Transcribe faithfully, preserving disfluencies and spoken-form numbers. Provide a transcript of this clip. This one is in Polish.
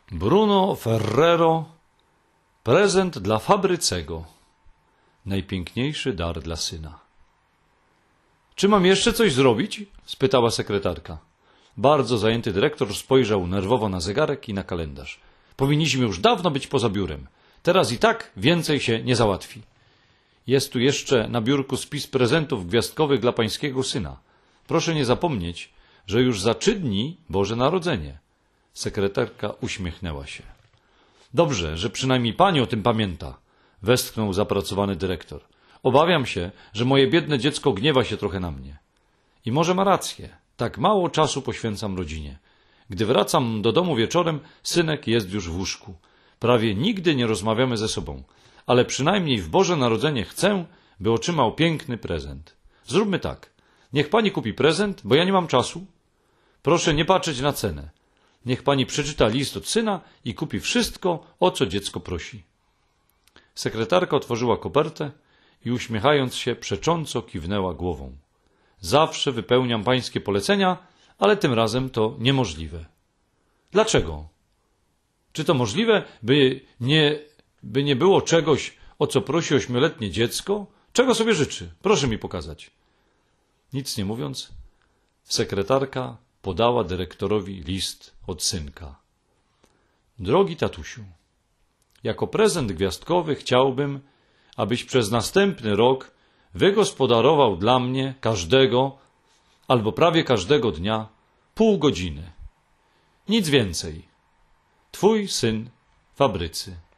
Bruno Ferrero, prezent dla Fabrycego. Najpiękniejszy dar dla syna. Czy mam jeszcze coś zrobić? Spytała sekretarka. Bardzo zajęty dyrektor spojrzał nerwowo na zegarek i na kalendarz. Powinniśmy już dawno być poza biurem. Teraz i tak więcej się nie załatwi. Jest tu jeszcze na biurku spis prezentów gwiazdkowych dla pańskiego syna. Proszę nie zapomnieć, że już za trzy dni Boże Narodzenie. Sekretarka uśmiechnęła się. Dobrze, że przynajmniej pani o tym pamięta, westchnął zapracowany dyrektor. Obawiam się, że moje biedne dziecko gniewa się trochę na mnie. I może ma rację. Tak mało czasu poświęcam rodzinie. Gdy wracam do domu wieczorem, synek jest już w łóżku. Prawie nigdy nie rozmawiamy ze sobą, ale przynajmniej w Boże Narodzenie chcę, by otrzymał piękny prezent. Zróbmy tak. Niech pani kupi prezent, bo ja nie mam czasu. Proszę nie patrzeć na cenę. Niech pani przeczyta list od syna i kupi wszystko, o co dziecko prosi. Sekretarka otworzyła kopertę i uśmiechając się przecząco kiwnęła głową. Zawsze wypełniam pańskie polecenia, ale tym razem to niemożliwe. Dlaczego? Czy to możliwe, by nie, by nie było czegoś, o co prosi ośmioletnie dziecko? Czego sobie życzy? Proszę mi pokazać. Nic nie mówiąc, sekretarka podała dyrektorowi list od synka. Drogi tatusiu, jako prezent gwiazdkowy chciałbym, abyś przez następny rok wygospodarował dla mnie każdego albo prawie każdego dnia pół godziny. Nic więcej. Twój syn Fabrycy.